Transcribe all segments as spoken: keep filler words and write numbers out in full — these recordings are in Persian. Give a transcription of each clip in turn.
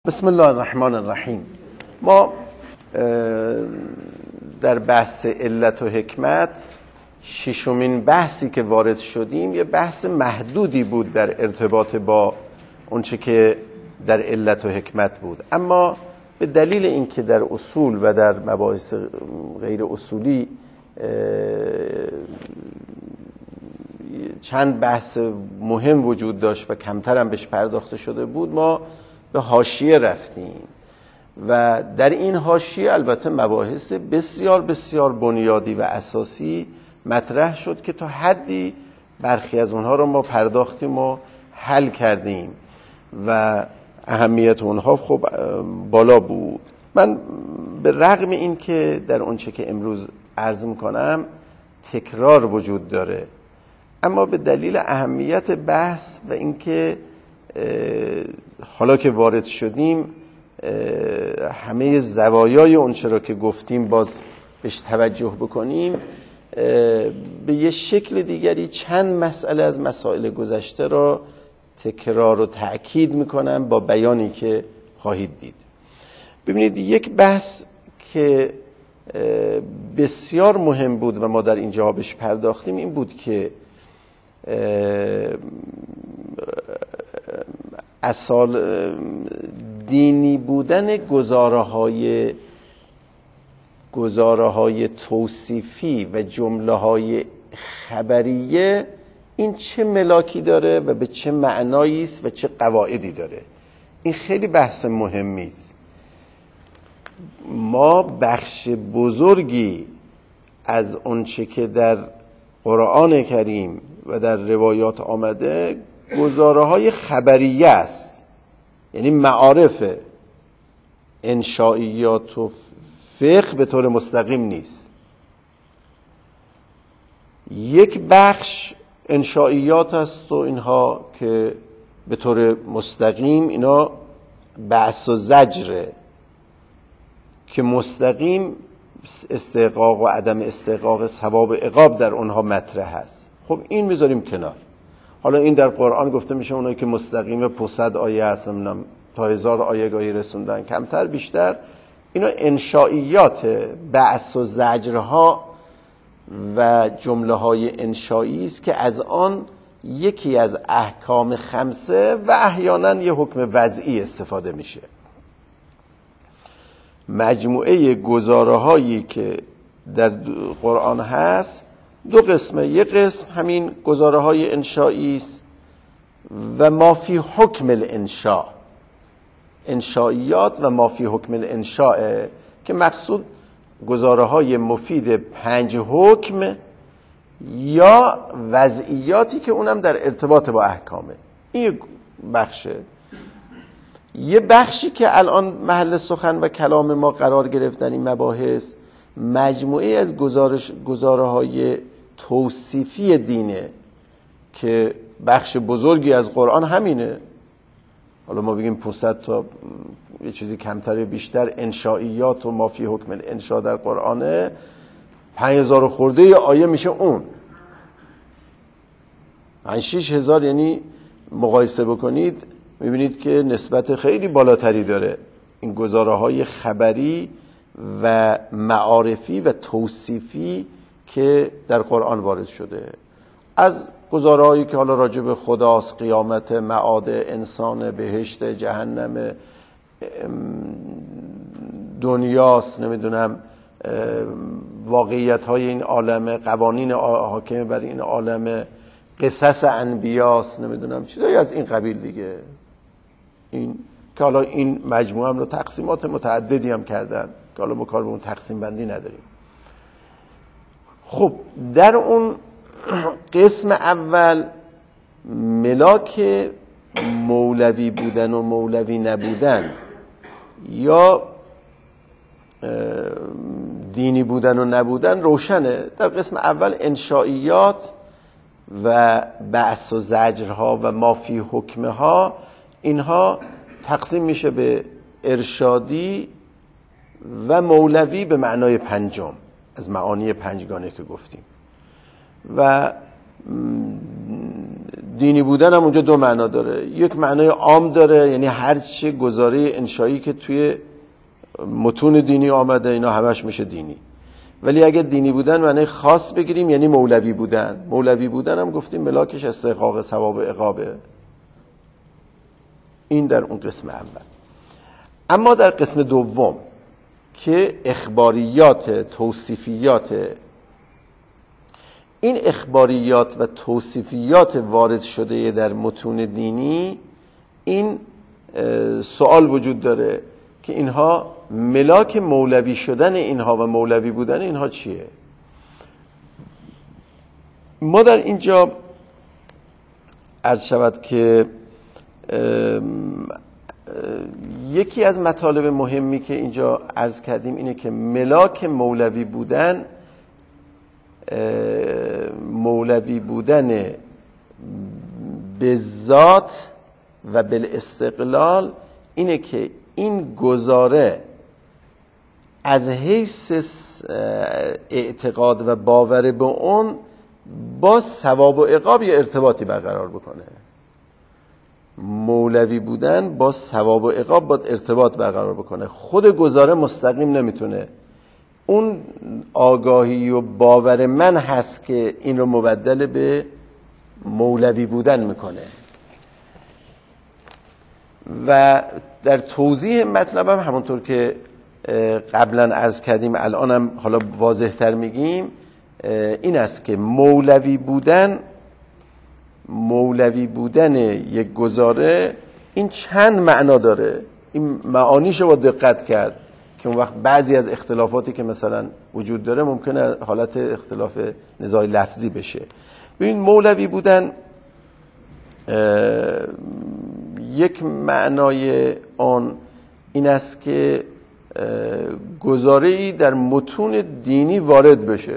بسم الله الرحمن الرحیم. ما در بحث علت و حکمت ششمین بحثی که وارد شدیم یه بحث محدودی بود در ارتباط با اونچه که در علت و حکمت بود، اما به دلیل اینکه در اصول و در مباحث غیر اصولی چند بحث مهم وجود داشت و کمتر هم بهش پرداخته شده بود، ما به حاشیه رفتیم و در این حاشیه البته مباحث بسیار بسیار بنیادی و اساسی مطرح شد که تا حدی برخی از اونها رو ما پرداختیم و حل کردیم و اهمیت اونها خب بالا بود. من به رغم این که در اونچه که امروز عرض میکنم تکرار وجود داره، اما به دلیل اهمیت بحث و اینکه حالا که وارد شدیم همه زوایای اون چرا که گفتیم باز بهش توجه بکنیم، به یه شکل دیگری چند مسئله از مسائل گذشته را تکرار و تأکید میکنم با بیانی که خواهید دید. ببینید، یک بحث که بسیار مهم بود و ما در اینجا بهش پرداختیم این بود که اصال دینی بودن گزاره‌های گزاره‌های توصیفی و جمله‌های خبریه این چه ملاکی داره و به چه معنایی است و چه قواعدی داره. این خیلی بحث مهمی است. ما بخش بزرگی از اونچه که در قرآن کریم و در روایات آمده گزاره‌های خبریه است، یعنی معارف انشائیات و فقه به طور مستقیم نیست. یک بخش انشائیات است و اینها که به طور مستقیم اینا بعث و زجره که مستقیم استحقاق و عدم استحقاق ثواب عقاب در اونها مطرح است. خب این میذاریم کنار. حالا این در قرآن گفته میشه اونایی که مستقیم پصد آیه هست، نمیدونم تا هزار آیه گاهی رسوندن، کمتر بیشتر اینا انشائیات بعث و زجرها و جمله های انشایی است که از آن یکی از احکام خمسه و احیانا یه حکم وضعی استفاده میشه. مجموعه گزاره هایی که در قرآن هست دو قسمه. یک قسم همین گزاره های انشایی است و ما فی حکم الانشاء، انشائیات و ما فی حکم الانشاء، که مقصود گزاره های مفید پنج حکم یا وضعیاتی که اونم در ارتباط با احکامه. این بخشه. یه بخشی که الان محل سخن و کلام ما قرار گرفتن این مباحث مجموعه از گزارش گزاره های توصیفی دینه که بخش بزرگی از قرآن همینه. حالا ما بگیم پانصد تا یه چیزی کمتر بیشتر انشائیات و ما فی حکم الانشاء در قرآنه، پنج هزار خورده آیه میشه اون پنج شیش هزار، یعنی مقایسه بکنید میبینید که نسبت خیلی بالاتری داره این گزاره های خبری و معارفی و توصیفی که در قرآن وارد شده. از گزاره هایی که حالا راجع به خداست، قیامت، معاد انسان، بهشت، جهنم، دنیاست، نمیدونم واقعیت های این عالم، قوانین حاکم بر این عالم، قصص انبیاست، نمیدونم چیزایی از این قبیل دیگه. این که حالا این مجموعه هم رو تقسیمات متعددی هم کردن که حالا ما کار به اون تقسیم بندی نداریم. خب در اون قسم اول ملاک مولوی بودن و مولوی نبودن یا دینی بودن و نبودن روشنه. در قسم اول انشائیات و بعث و زجرها و ما فی حکمها، اینها تقسیم میشه به ارشادی و مولوی به معنای پنجم از معانی پنجگانه که گفتیم. و دینی بودن هم اونجا دو معنا داره. یک معنای عام داره، یعنی هر چه گزاره انشایی که توی متون دینی آمده اینا همش میشه دینی. ولی اگه دینی بودن معنای خاص بگیریم یعنی مولوی بودن. مولوی بودن هم گفتیم ملاکش استحقاق ثواب و عقابه. این در اون قسم اول. اما در قسم دوم که اخباریات، توصیفیات، این اخباریات و توصیفیات وارد شده در متون دینی، این سوال وجود داره که اینها ملاک مولوی شدن اینها و مولوی بودن اینها چیه؟ ما در اینجا عرض شود که یکی از مطالب مهمی که اینجا عرض کردیم اینه که ملاک مولوی بودن، مولوی بودن به ذات و بالاستقلال اینه که این گزاره از حیث اعتقاد و باور به اون با ثواب و عقاب یه ارتباطی برقرار بکنه. مولوی بودن با ثواب و عقاب با ارتباط برقرار بکنه. خود گزاره مستقیم نمیتونه. اون آگاهی و باور من هست که این رو مبدل به مولوی بودن میکنه. و در توضیح مطلبم همونطور که قبلا عرض کردیم الانم حالا واضح تر میگیم این است که مولوی بودن مولوی بودن یک گزاره این چند معنا داره. این معانیشو با دقت کرد که اون وقت بعضی از اختلافاتی که مثلا وجود داره ممکنه حالت اختلاف نزاع لفظی بشه. ببین مولوی بودن یک معنای آن این است که گزاره‌ای در متون دینی وارد بشه.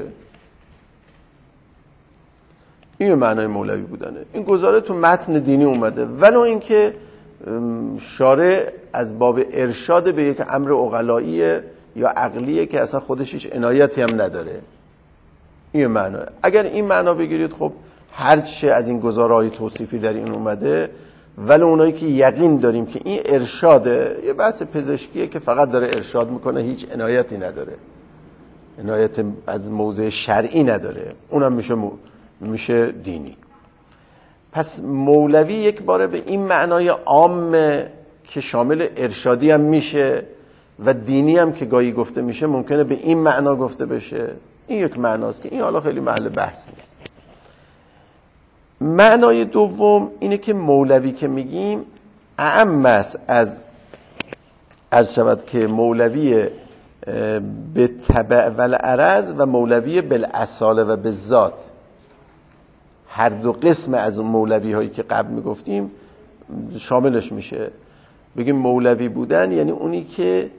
این معنای مولوی بودنه. این گزاره تو متن دینی اومده ولو اینکه شارع از باب ارشاد به یک امر عقلاییه یا عقلیه که اصلا خودش هیچ عنایتی هم نداره. این معنی. اگر این معنا بگیرید خب هر چه از این گزاره‌های توصیفی در این اومده ولی اونایی که یقین داریم که این ارشاده، یه بحث پزشکیه که فقط داره ارشاد میکنه هیچ عنایتی نداره، عنایت از موضع شرعی نداره، اونم میشه مو... میشه دینی. پس مولوی یک باره به این معنای عام که شامل ارشادی هم میشه و دینی هم که گاهی گفته میشه ممکنه به این معنا گفته بشه. این یک معناست که این حالا خیلی محل بحث نیست. معنای دوم اینه که مولوی که میگیم اعم است از عرض شود که مولوی به تبع و العرض و مولوی بالاصاله و بالذات. هر دو قسم از مولوی هایی که قبل میگفتیم شاملش میشه. بگیم مولوی بودن یعنی اونی که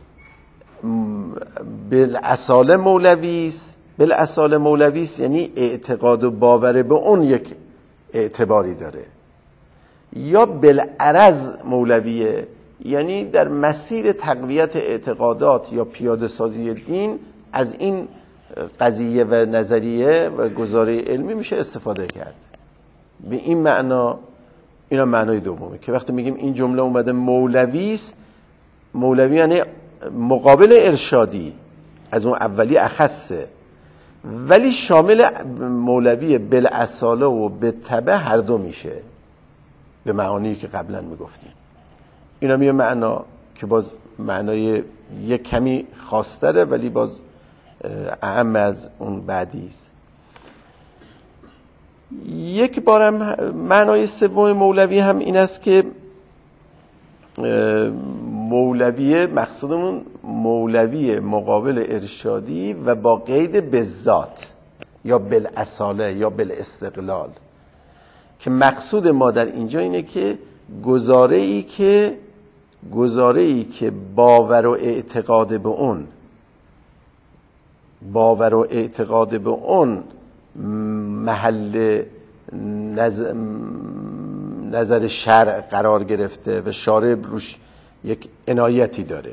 بالاصاله مولوی است. بالاصاله مولوی است یعنی اعتقاد و باور به اون یک اعتباری داره. یا بالعرض مولویه یعنی در مسیر تقویت اعتقادات یا پیاده سازی دین از این قضیه و نظریه و گزاره علمی میشه استفاده کرد. به این معنا، اینا معنای دومه که وقتی میگیم این جمله اومده مولوی است، مولوی یعنی مقابل ارشادی، از اون اولی اخصه، ولی شامل مولوی بالاصاله و بالتبع هر دو میشه به معانی که قبلا میگفتیم. اینا میگه معنا که باز معنای یک کمی خاص‌تره ولی باز اهم از اون بعدی است. یک بارم معنای سوم مولوی هم این است که مولوی مقصودمون مولوی مقابل ارشادی و با قید بالذات یا بالاصاله یا بالاستقلال، که مقصود ما در اینجا اینه که گزاره ای که گزاره ای که باور و اعتقاد به اون باور و اعتقاد به اون محل نظر, نظر شرع قرار گرفته و شارع روش یک عنایتی داره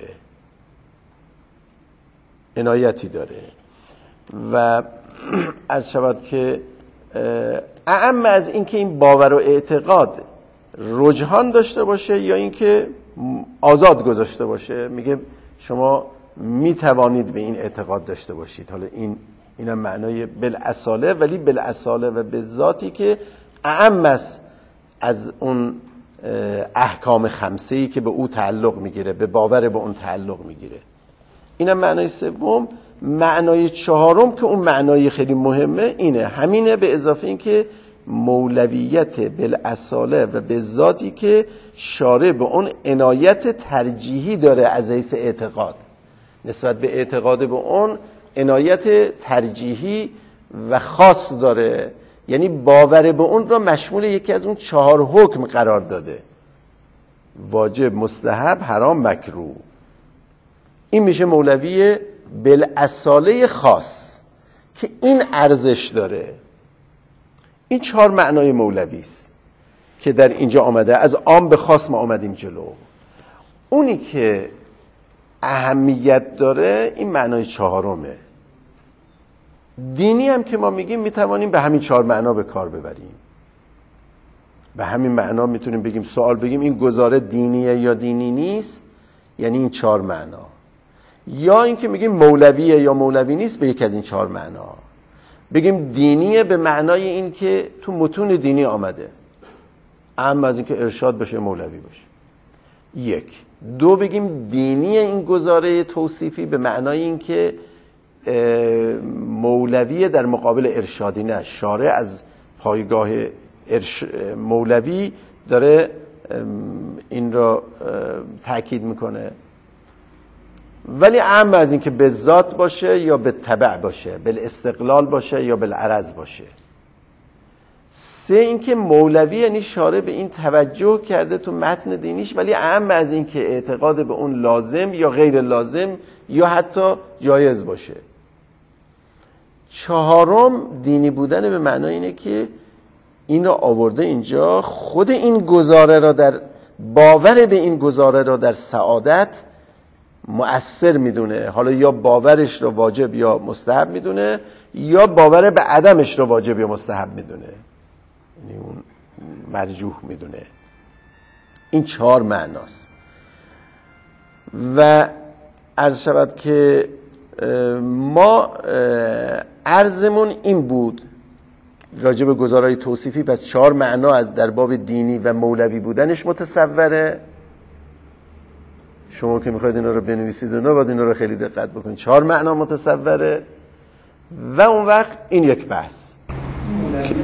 عنایتی داره و عرض شود که اعم از این که این باور و اعتقاد رجحان داشته باشه یا این که آزاد گذاشته باشه، میگه شما میتوانید به این اعتقاد داشته باشید. حالا این اینم معنای بالاصاله، ولی بالاصاله و به ذاتی که اعم است از اون احکام خمسه‌ای که به او تعلق میگیره، به باور به اون تعلق میگیره. اینم معنای سوم. معنای چهارم که اون معنای خیلی مهمه اینه، همینه، به اضافه این که مولویت بالاصاله و به ذاتی که شارع به اون عنایت ترجیحی داره از حیث اعتقاد، نسبت به اعتقاد به اون عنایت ترجیحی و خاص داره، یعنی باور به اون را مشمول یکی از اون چهار حکم قرار داده: واجب، مستحب، حرام، مکروه. این میشه مولوی بالاصاله خاص که این ارزش داره. این چهار معنای مولوی است که در اینجا آمده، از عام به خاص ما آمدیم جلو. اونی که اهمیت داره این معنای چهارمه. دینی هم که ما میگیم میتوانیم به همین چهار معنا به کار ببریم. به همین معنا میتونیم بگیم، سوال بگیم این گزاره دینیه یا دینی نیست، یعنی این چهار معنا. یا اینکه میگیم مولویه یا مولوی نیست، به یک از این چهار معنا. بگیم دینیه به معنای این که تو متون دینی آمده، اما از اینکه ارشاد بشه مولوی باشه. یک. دو، بگیم دینیه این گزاره توصیفی به معنای این که مولوی در مقابل ارشادی نه، شارع از پایگاه ارش... مولوی داره این را تأکید میکنه. ولی اهم از این که به ذات باشه یا به تبع باشه، بالاستقلال باشه یا بالعرض باشه. سه، این که مولوی یعنی شارع به این توجه کرده تو متن دینیش، ولی اهم از این که اعتقاد به اون لازم یا غیر لازم یا حتی جایز باشه. چهارم، دینی بودن به معنای اینه که این را آورده اینجا، خود این گزاره را در باور به این گزاره را در سعادت مؤثر میدونه. حالا یا باورش را واجب یا مستحب میدونه، یا باور به عدمش را واجب یا مستحب میدونه، یعنی اون مرجوح میدونه. این چهار معناست. و عرض شود که ما عرضمون این بود راجع به گزارهای توصیفی. پس چهار معنا از در باب دینی و مولوی بودنش متصوره. شما که میخواید اینا رو بنویسید اونا باید اینا رو خیلی دقت بکنید. چهار معنا متصوره. و اون وقت این یک بحث مولوی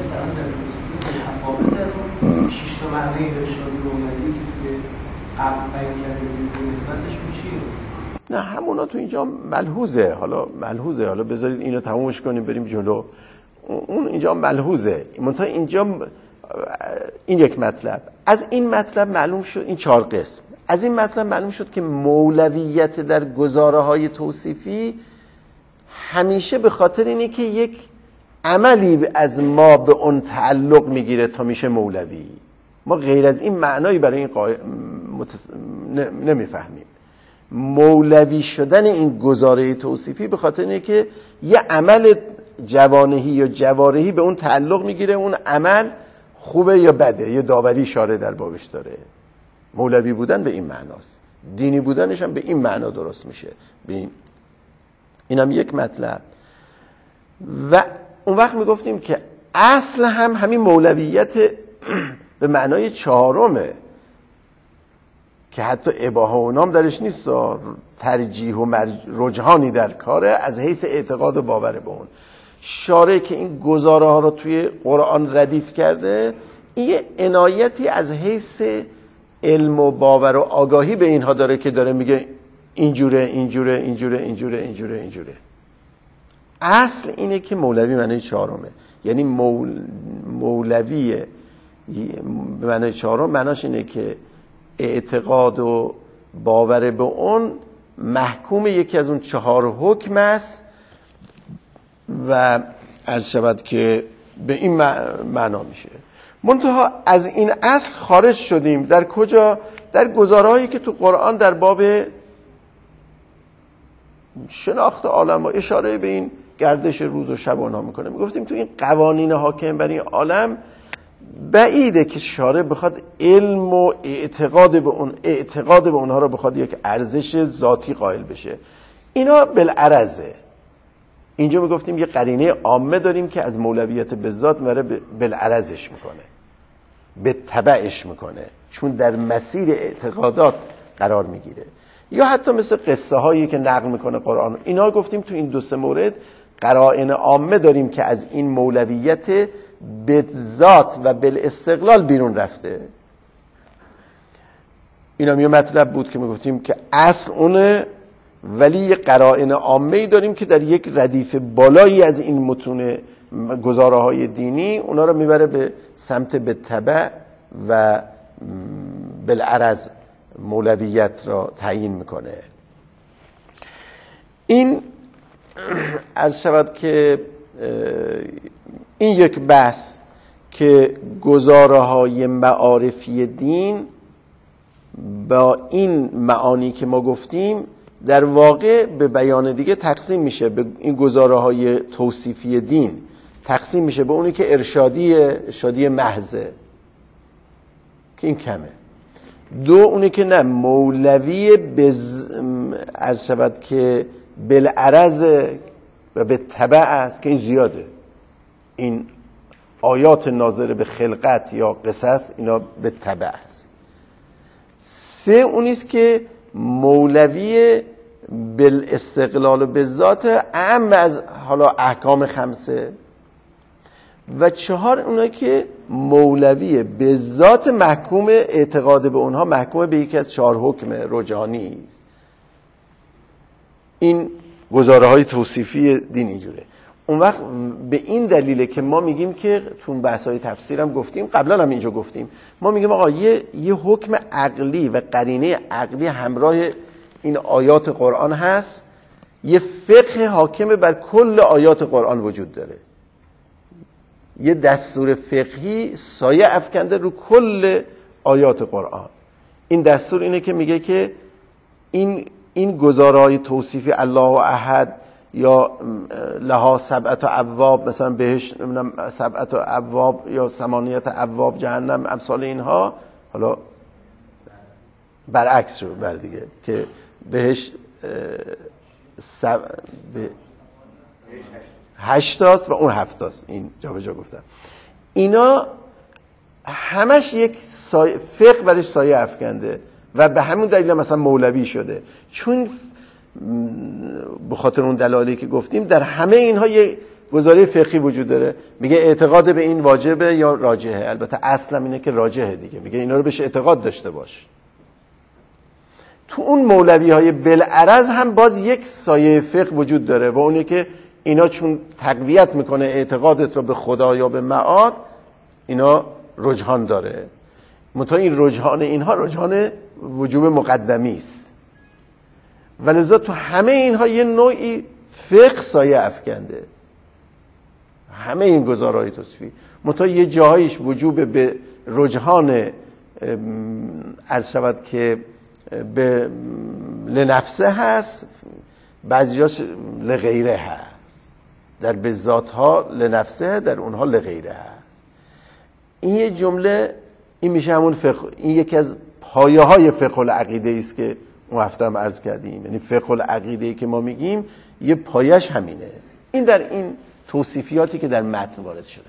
شش تا معنی ارشادی مولوی که توی قبل بیان کرده بود نسبتش به چیه؟ نه همونا تو اینجا ملحوظه. حالا ملحوظه، حالا بذارید اینو تمومش کنیم بریم جلو. اون اینجا ملحوظه. منتها اینجا این یک مطلب. از این مطلب معلوم شد، این چهار قسم، از این مطلب معلوم شد که مولویت در گزاره های توصیفی همیشه به خاطر اینه که یک عملی از ما به اون تعلق میگیره تا میشه مولوی. ما غیر از این معنایی برای این قا... متس... نمیفهمیم. مولوی شدن این گزاره توصیفی به خاطر اینه که یه عمل جوانهی یا جوارحی به اون تعلق میگیره، اون عمل خوبه یا بده، یه داوری شارع در بابش داره. مولوی بودن به این معناست. دینی بودنش هم به این معنا درست میشه. به این اینم یک مطلب. و اون وقت میگفتیم که اصل هم همین مولویت به معنای چهارمه که حتی اباحه و نام درش نیست، ترجیح و مرج... رجحانی در کاره از حیث اعتقاد و باور به اون. شارع که این گزاره ها رو توی قرآن ردیف کرده، این یه عنایتی از حیث علم و باور و آگاهی به اینها داره که داره میگه اینجوره اینجوره اینجوره اینجوره اینجوره اینجوره. اصل اینه که مولوی معنی چهارمه، یعنی مول... مولوی به معنی چهارم معناش اینه که اعتقاد و باور به اون محکوم یکی از اون چهار حکم است و عرض شود که به این معنا میشه. منتها از این اصل خارج شدیم. در کجا؟ در گزارهایی که تو قرآن در باب شناخت عالم و اشاره به این گردش روز و شب اونها میکنه. میگفتیم تو این قوانین حاکم بر این عالم بعیده که شارع بخواد علم و اعتقاد به اون اعتقاد به اونها رو بخواد یک ارزش ذاتی قائل بشه. اینا بالعرضه. اینجا میگفتیم یه قرینه عامه داریم که از مولویت به ذات میره بالعرضش میکنه، به تبعش میکنه، چون در مسیر اعتقادات قرار میگیره. یا حتی مثل قصه هایی که نقل میکنه قرآن، اینا گفتیم تو این دو سه مورد قرائن عامه داریم که از این مولویت به ذات و بالاستقلال بیرون رفته. اینا یه مطلب بود که میگفتیم که اصل اونه، ولی یه قرائن عامه‌ای داریم که در یک ردیف بالایی از این متون گزاره‌های دینی اونا رو میبره به سمت به تبع و بالعرض مولویت را تعیین میکنه. این عرض شود که این یک بحث که گزاره‌های معارفی دین با این معانی که ما گفتیم در واقع به بیان دیگه تقسیم میشه. به این گزاره‌های توصیفی دین تقسیم میشه به اونی که ارشادی ارشادی محضه که این کمه، دو اونی که نه مولوی بز... عرض شود که بالعرض و به تبع است که این زیاده. این آیات ناظره به خلقت یا قصص اینا به تبع است. سه اونیست که مولوی بالاستقلال و بالذات اعم از حالا احکام خمسه، و چهار اونایی که مولوی به ذات محکوم اعتقاد به اونها محکوم به یکی از چهار حکم رجحانی است. این گزاره های توصیفی دین اینجوره. اون وقت به این دلیله که ما میگیم که تو بحث های تفسیر هم گفتیم، قبلا هم اینجا گفتیم، ما میگیم آقا یه, یه حکم عقلی و قرینه عقلی همراه این آیات قرآن هست، یه فقه حاکم بر کل آیات قرآن وجود داره، یه دستور فقهی سایه افکنده رو کل آیات قرآن. این دستور اینه که میگه که این این گزارهای توصیفی الله احد یا لها سبعت ابواب، مثلا بهش نمیدونم سبعت ابواب یا ثمانیت ابواب جهنم، امثال اینها، حالا برعکس رو بر دیگه که بهش سب... به هشتاست و اون هفتاست، این جا به جا گفتم. اینا همش یک سایه فقه برش سایه افکنده و به همون دلیل مثلا مولوی شده، چون به خاطر اون دلایلی که گفتیم در همه اینها یه گزاره فقهی وجود داره. میگه اعتقاد به این واجبه یا راجحه، البته اصلا اینه که راجحه دیگه، میگه اینا رو بهش اعتقاد داشته باش. تو اون مولوی های بالعرض هم باز یک سایه فقه وجود داره و اونه که اینا چون تقویت میکنه اعتقادت رو به خدا یا به معاد، اینا رجحان داره. منتها این رجحان اینها رجحان وجوب مقدمی است، ولذا تو همه اینها یه نوعی فقه سایه افکنده، همه این گزارهای توصیفی. منتها یه جاهایش وجوب به رجحان عرض شود که به لنفسه هست، بعضی جاش لغیره هست. در بذات ها لنفسه، در اونها لغیره هست. این یه جمله، این میشه همون فقه، این یکی از پایه های فقه العقیده است که اون هفته هم عرض کردیم. یعنی فقه العقیده که ما میگیم یه پایش همینه. این در این توصیفیاتی که در متن وارد شده.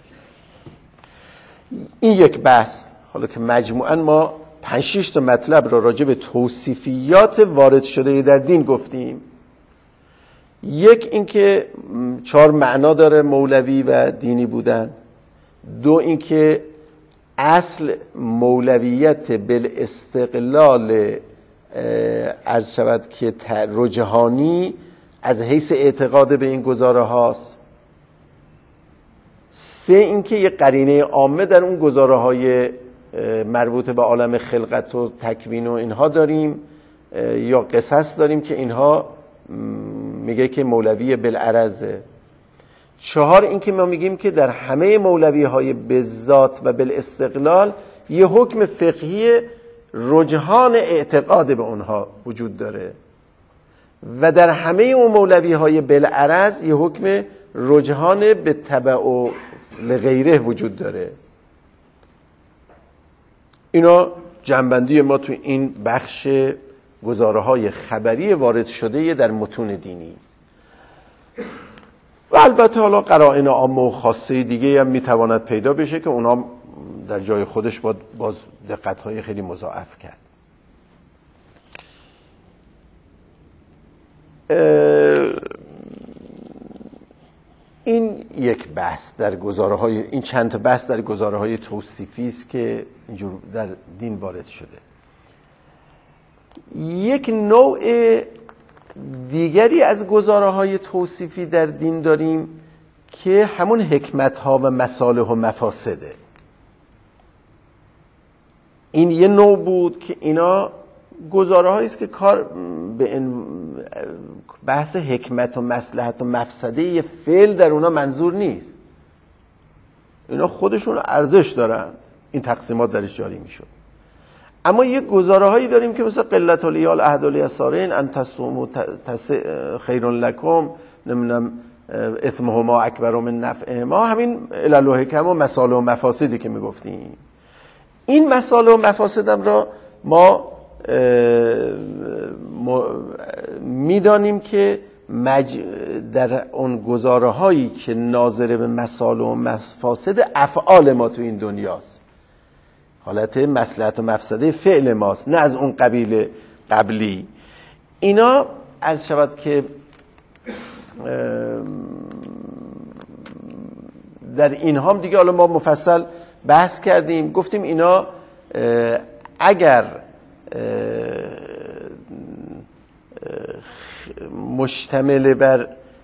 این یک بحث. حالا که مجموعاً ما پنج شش تا مطلب را راجع به توصیفیات وارد شده در دین گفتیم. یک اینکه چهار معنا داره مولوی و دینی بودن. دو اینکه اصل مولویت بالاستقلال عرض شود که رجحانی از حیث اعتقاد به این گزاره هاست. سه اینکه یه قرینه عامه در اون گزاره های مربوط به عالم خلقت و تکوین و اینها داریم یا قصص داریم که اینها میگه که مولوی بالعرضه. چهار اینکه ما میگیم که در همه مولوی های بالذات و بالاستقلال یه حکم فقهی رجحان اعتقاد به اونها وجود داره و در همه اون مولوی های بالعرض یه حکم رجحان به تبع و لغیره وجود داره. اینا جنبندی ما تو این بخش گزاره‌های خبری وارد شده در متون دینی است. و البته حالا قرائن عامه و خاصه دیگه هم میتواند پیدا بشه که اونا در جای خودش باید باز دقت‌های خیلی مضاعف کرد. این یک بحث در گزاره‌های این چند تا بحث در گزاره‌های توصیفی است که اینجور در دین وارد شده. یک نوع دیگری از گزاره‌های توصیفی در دین داریم که همون حکمت‌ها و مصالح و مفاسده. این یه نوع بود که اینا گزاره‌هایی است که کار به بحث حکمت و مصلحت و مفسده یه فعل در اونا منظور نیست. اینا خودشون ارزش دارن، این تقسیمات درش جاری میشد. اما یه گزاره‌هایی داریم که مثلا قلت الیال احد الیسارین ان تصوموا خیر لکم، نمیدونم اثمهما اکبر من نفعهما، همین علل و حکم و مصالح و مفاسدی که میگفتیم. این مصالح و مفاسدم را ما میدانیم که مج... در اون گزاره‌هایی که ناظر به مصالح و مفاسد افعال ما تو این دنیاست، حالت مصلحت و مفسده فعل ماست، نه از اون قبیل قبلی. اینا عرض شود که در اینها هم دیگه حالا ما مفصل بحث کردیم، گفتیم اینا اگر مشتمل بر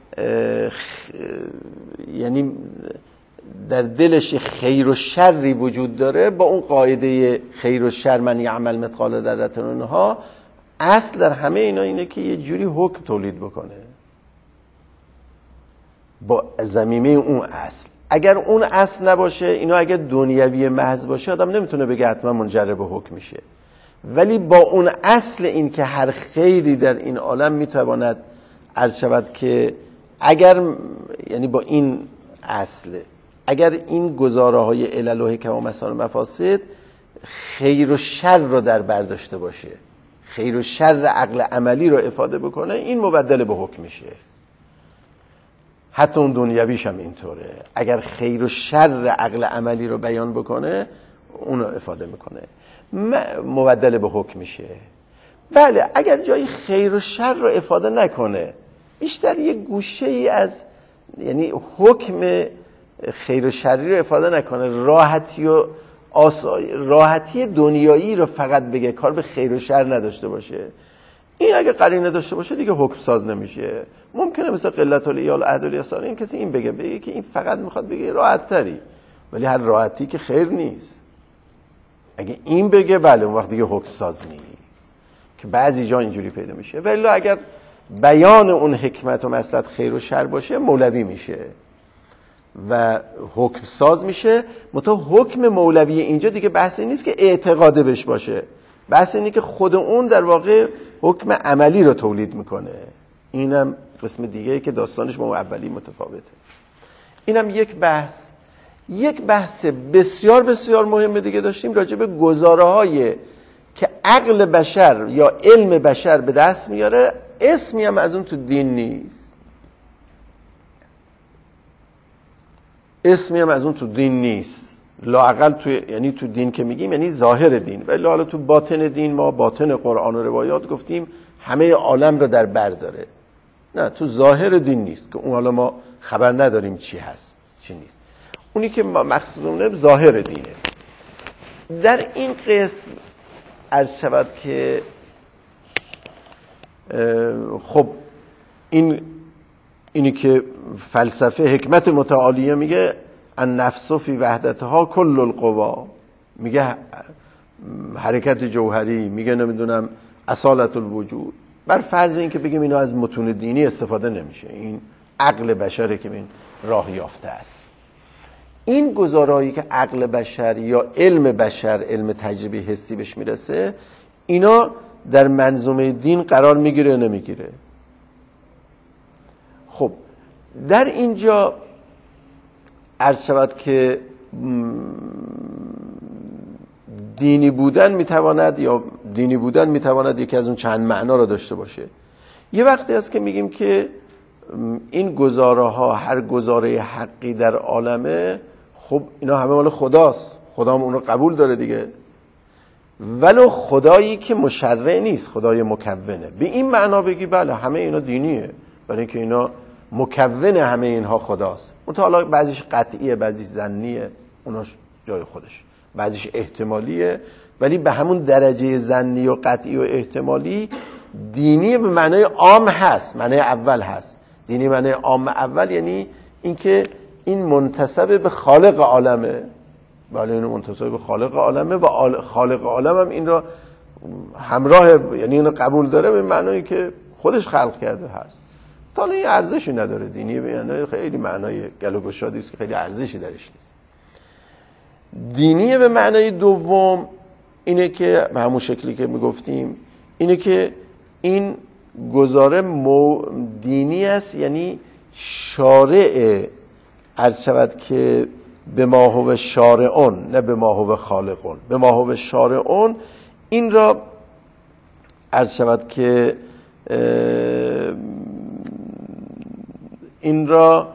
یعنی در دلش خیر و شری وجود داره، با اون قاعده خیر و شر من یعمل مثقال ذره اونها، اصل در همه اینا اینه که یه جوری حکم تولید بکنه با ضمیمه اون اصل. اگر اون اصل نباشه، اینا اگر دنیوی محض باشه، آدم نمیتونه بگه حتما منجر به حکم میشه. ولی با اون اصل این که هر خیری در این عالم میتواند عرض شود که اگر یعنی با این اصل اگر این گزاره های علل و حکم و مصالح و مفاسد خیر و شر رو در برداشته باشه، خیر و شر عقل عملی رو افاده بکنه، این مبدل به حکم میشه. حتی اون دنیویش هم اینطوره، اگر خیر و شر عقل عملی رو بیان بکنه، اون رو افاده میکنه، مبدل به حکم میشه. بله، اگر جایی خیر و شر رو افاده نکنه، بیشتر یه گوشه ای از یعنی حکم خیر و شری رو افاده نکنه، راحتی و آسای راحتی دنیایی رو فقط بگه، کار به خیر و شر نداشته باشه، این اگه قرینه داشته باشه دیگه حکم ساز نمیشه. ممکنه مثلا قلت الیال احد الیسارین کسی این بگه بگه که این فقط میخواد بگه راحت تری، ولی هر راحتی که خیر نیست. اگه این بگه بله، اون وقت دیگه حکم ساز نیست، که بعضی جا اینجوری پیدا میشه. ولی اگر بیان اون حکمت و مصلحت خیر و شر باشه، مولوی میشه و حکم ساز میشه. متا حکم مولوی اینجا دیگه بحثی نیست که اعتقاده بش باشه، بحث اینه که خود اون در واقع حکم عملی رو تولید میکنه. اینم قسم دیگه که داستانش با اون اولی متفاوته. اینم یک بحث. یک بحث بسیار بسیار مهم دیگه داشتیم راجع به گزاره‌های که عقل بشر یا علم بشر به دست میاره، اسمی هم از اون تو دین نیست، اسمی هم از اون تو دین نیست، لااقل تو یعنی تو دین که میگیم یعنی ظاهر دین، ولی حالا تو باطن دین ما باطن قرآن و روایات گفتیم همه عالم رو در بر داره. نه، تو ظاهر دین نیست که اون حالا ما خبر نداریم چی هست چی نیست. اونی که مقصودمونه ظاهر دینه. در این قسم عرض شود که خب این اینی که فلسفه حکمت متعالیه میگه ان نفس فی وحدتها کل القوا، میگه حرکت جوهری، میگه نمیدونم اصالت الوجود. بر فرض این که بگیم اینا از متون دینی استفاده نمیشه، این عقل بشره که این راه یافته است. این گزارهایی که عقل بشر یا علم بشر، علم تجربی حسی بهش میرسه، اینا در منظومه دین قرار میگیره یا نمیگیره؟ خب در اینجا عرض شود که دینی بودن میتواند یا دینی بودن میتواند یکی از اون چند معنا را داشته باشه. یه وقتی هست که میگیم که این گزاره ها، هر گزاره حقی در عالمه، خب اینا همه مال خداست، خدا هم اون رو قبول داره دیگه، ولو خدایی که مشرع نیست، خدای مکونه. به این معنا بگی بله همه اینا دینیه، برای اینکه اینا مکون همه اینها خداست. اون تا حالا بعضیش قطعیه، بعضیش ظنیه، اوناش جای خودش، بعضیش احتمالیه، ولی به همون درجه ظنی و قطعی و احتمالی دینی به معنای عام هست. معنای اول هست دینی، معنای عام اول یعنی اینکه این منتسب به خالق عالمه. بله این منتسب به خالق عالمه و خالق عالم هم این را همراه، یعنی اینو قبول داره به معنایی که خودش خلق کرده هست. تا الان این ارزشی نداره. دینی به معنای خیلی معنای گل و گشادی است که خیلی ارزشی درش نیست. دینی به معنای دوم اینه که به همون شکلی که میگفتیم، اینه که این گزاره مو دینی است، یعنی شارع عرض شود که به ما هو شارعون، نه به ما هو خالقون، به ما هو شارعون، این را عرض شود که این را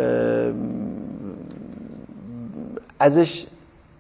ازش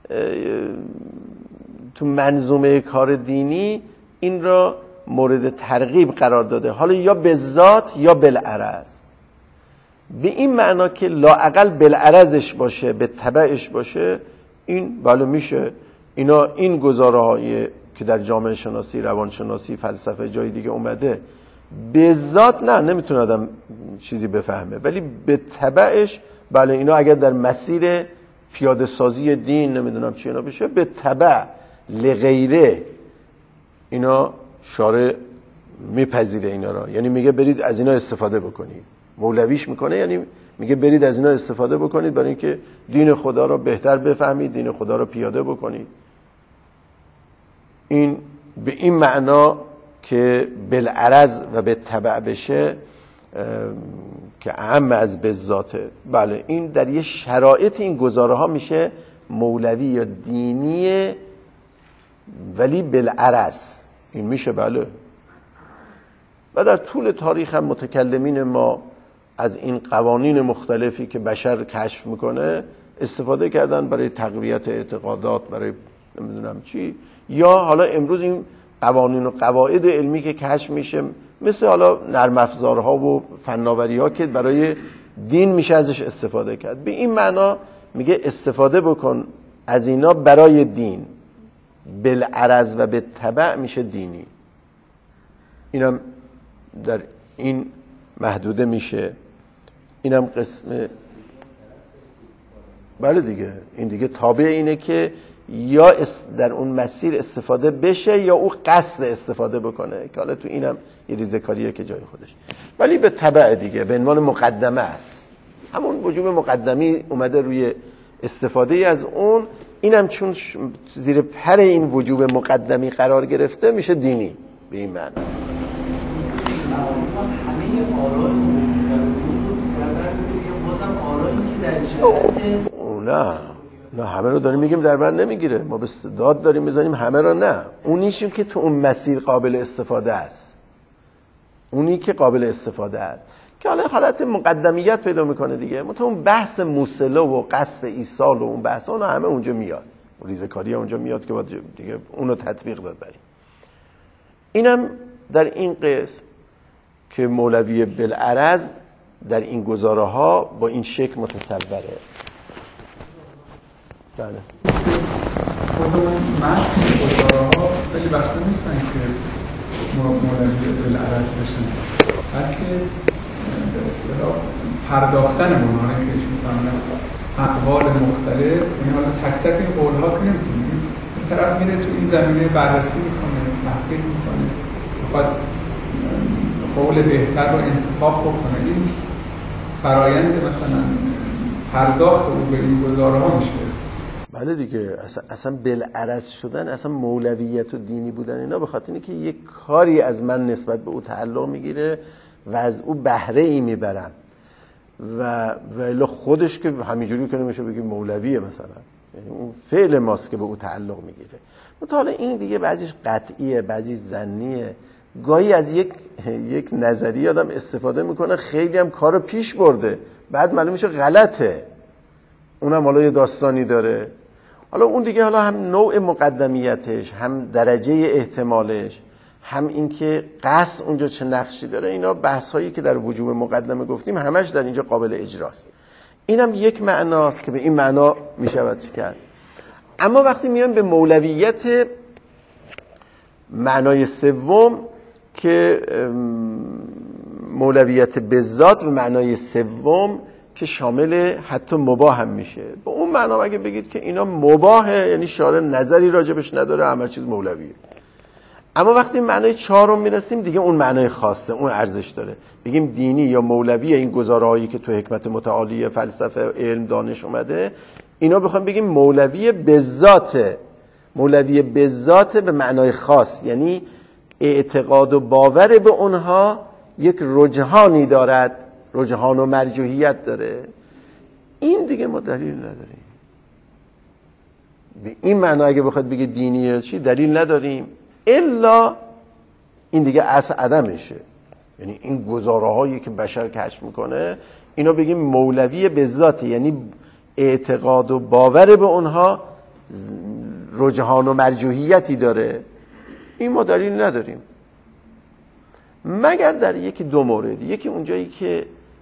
تو منظومه کار دینی این را مورد ترغیب قرار داده، حالا یا به ذات یا بالعرض. به این معنا که لااقل بالعرضش باشه، به تبعش باشه، این بله میشه. اینا این گزاره هایی که در جامعه شناسی، روانشناسی، فلسفه جای دیگه اومده، به ذات نه نمیتونه آدم چیزی بفهمه، ولی به تبعش بله اینا اگر در مسیر پیاده سازی دین نمیدونم چی اینا بشه، به تبع لغیره اینا شارع میپذیره اینا را، یعنی میگه برید از اینا استفاده بکنید. مولویش میکنه یعنی میگه برید از اینا استفاده بکنید برای اینکه دین خدا را بهتر بفهمید، دین خدا را پیاده بکنید. این به این معنا که بالعرض و به تبع بشه که اهم از به ذاته. بله این در یه شرایط این گزاره ها میشه مولوی یا دینی ولی بالعرض، این میشه. بله و در طول تاریخ هم متکلمین ما از این قوانین مختلفی که بشر کشف میکنه استفاده کردن برای تقویت اعتقادات، برای نمیدونم چی، یا حالا امروز این قوانین و قواعد علمی که کشف میشه مثل حالا نرم افزارها و فناوری ها که برای دین میشه ازش استفاده کرد. به این معنا میگه استفاده بکن از اینا برای دین، بالعرض و به تبع میشه دینی. اینم در این محدوده میشه. اینم قسم بله دیگه، این دیگه تابع اینه که یا در اون مسیر استفاده بشه یا او قصد استفاده بکنه، که حالا تو اینم یه ریزکاریه که جای خودش، ولی به تبع دیگه به عنوان مقدمه است. همون وجوب مقدمی اومده روی استفاده از اون، اینم چون زیر پر این وجوب مقدمی قرار گرفته میشه دینی به این معنی. نه نه همه رو داریم میگیم در بر نمیگیره، ما به داد داریم میزنیم همه رو نه. اونیشیم که تو اون مسیر قابل استفاده است، اونی که قابل استفاده است که حالا حالت مقدمیت پیدا میکنه دیگه. مثلا اون بحث موصله و قصد ایصال و اون بحث اون همه اونجا میاد، ریزکاری اونجا میاد که باید دیگه اونو تطبیق داد بریم. اینم در این قسم که مولوی بالعرض در این گزاره ها با این شکل متصوره. بله من گزاره ها خیلی وقتا نیستن که مولوی بالعرض بشن، بلکه به اصطلاح پرداختن اونها که میفهمن اقوال مختلف، این حالا تک تک این قول ها که نمیتونیم، این طرف میره تو این زمینه بررسی میکنه، تحقیق میکنه، میخواد قول بهتر رو انتخاب بکنه. این فرایند مثلا پرداخت او به این گزاره ها میشه. بله دیگه، اصلا اصلا بالعرض شدن، اصلا مولویت و دینی بودن اینا به خاطر اینکه یک کاری از من نسبت به او تعلق میگیره و از او بهره ای میبرم. و ولی خودش که همینجوری که نمیشه بگیم مولویه مثلا، یعنی اون فعل ماست که به او تعلق میگیره. مطالعه این دیگه بعضیش قطعیه، بعضیش ظنیه، گاهی از یک یک نظریه آدم استفاده میکنه خیلی هم کارو پیش برده، بعد معلوم میشه غلطه، اونم حالا یه داستانی داره. حالا اون دیگه حالا هم نوع مقدمیتش، هم درجه احتمالش، هم اینکه قصد اونجا چه نقشی داره، اینا بحثایی که در وجوب مقدمه گفتیم همش در اینجا قابل اجراست. اینم یک معناست که به این معنا میشود چی کرد. اما وقتی میان به مولویت معنای سوم که مولویت بالذات به معنای سوم که شامل حتی مباح هم میشه، به اون معنا اگه بگید که اینا مباحه یعنی شارع نظری راجبش نداره، همه چیز مولویه. اما وقتی معنای چهارم میرسیم دیگه اون معنای خاصه، اون ارزش داره. بگیم دینی یا مولوی، این گزارهایی که تو حکمت متعالی فلسفه علم دانش اومده، اینا بخوام بگیم مولوی بالذات، مولوی بالذات به معنای خاص، یعنی اعتقاد و باور به اونها یک رجحانی دارد، رجحان و مرجوحیت داره. این دیگه ما دلیل نداریم به این معنا اگه بخواد بگه دینیه چی، دلیل نداریم الا این دیگه اصل عدمشه. یعنی این گزاره هایی که بشر کشف میکنه اینا بگیم مولوی به ذات، یعنی اعتقاد و باور به اونها رجحان و مرجوحیتی داره، این ما دلیل نداریم مگر در یکی دو مورد. یکی اونجایی که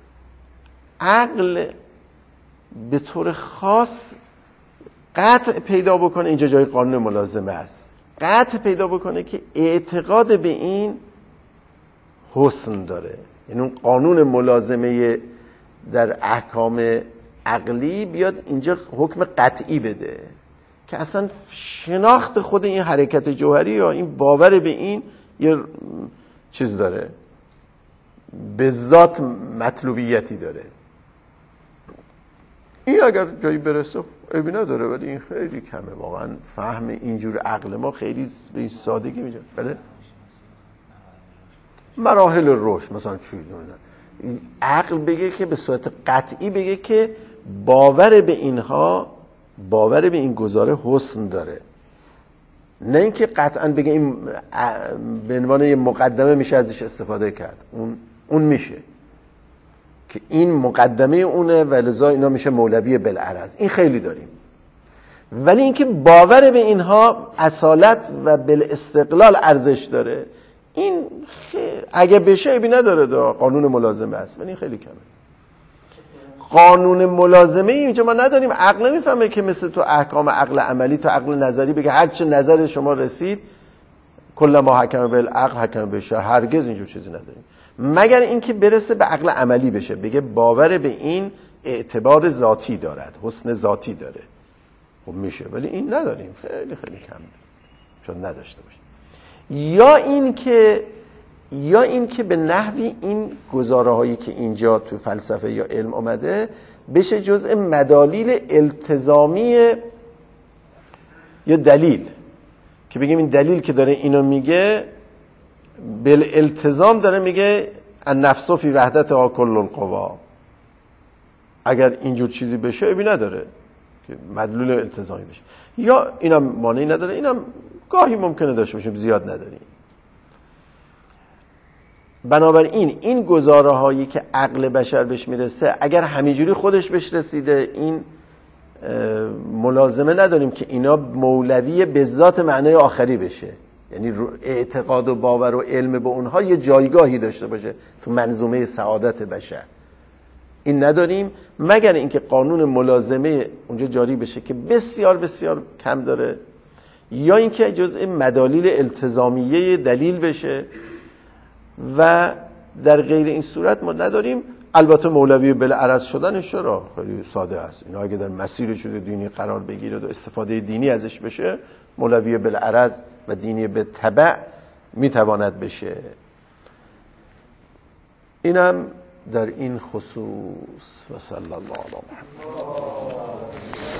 عقل به طور خاص قطع پیدا بکنه، اینجا جای قانون ملازمه است، قطع پیدا بکنه که اعتقاد به این حسن داره، یعنی اون قانون ملازمه در احکام عقلی بیاد اینجا حکم قطعی بده که اصلا شناخت خود این حرکت جوهری یا این باور به این یه چیز داره، به ذات مطلوبیتی داره. این اگر جایی برسه عیبی نداره، ولی این خیلی کمه واقعا. فهم اینجور عقل ما خیلی به این سادگی میشه. بله مراحل رشد مثلا چی دونه عقل بگه که به صورت قطعی بگه که باور به اینها، باور به این گزاره حسن داره، نه اینکه قطعا بگه این به عنوان یه مقدمه میشه ازش استفاده کرد. اون اون میشه که این مقدمه اونه و لذا اینا میشه مولوی بالعرض، این خیلی داریم. ولی اینکه باور به اینها اصالت و بالاستقلال ارزش داره، این خی... اگه بشه عیبی نداره، دا قانون ملازمه است، ولی این خیلی کمه. قانون ملازمه اینجا ما نداریم. عقل نمیفهمه که مثل تو احکام عقل عملی تو عقل نظری بگه هر چه نظر شما رسید کل ما حکم بالعقل حکم بالشرع، هرگز اینجور چیزی نداریم مگر اینکه برسه به عقل عملی بشه، بگه باور به این اعتبار ذاتی دارد، حسن ذاتی داره، خب میشه. ولی این نداریم، خیلی خیلی کم داریم چون نداشته باشیم. یا این که یا این که به نحوی این گزاره هایی که اینجا تو فلسفه یا علم اومده بشه جزء مدالیل التزامی یا دلیل، که بگیم این دلیل که داره اینو میگه بالالتزام داره میگه النفس فی وحدتها کل القوا. اگر اینجور چیزی بشه عیبی نداره که مدلول التزامی بشه. یا اینم مانعی نداره، اینم گاهی ممکنه داشته باشیم، زیاد نداریم. بنابراین این گزاره هایی که عقل بشر بهش میرسه اگر همینجوری خودش بهش رسیده، این ملازمه نداریم که اینا مولوی به ذات معنای آخری بشه، یعنی اعتقاد و باور و علم به اونها یه جایگاهی داشته باشه تو منظومه سعادت بشر. این نداریم مگر اینکه قانون ملازمه اونجا جاری بشه که بسیار بسیار کم داره، یا اینکه جزء مدالیل التزامیه دلیل بشه و در غیر این صورت ما نداریم. البته مولوی بالعرض شدنش چرا خیلی ساده است، اینا اگه در مسیر شده دینی قرار بگیره و استفاده دینی ازش بشه، مولوی بالعرض و دینی به تبع میتواند بشه. اینم در این خصوص. و صلی الله علی محمد.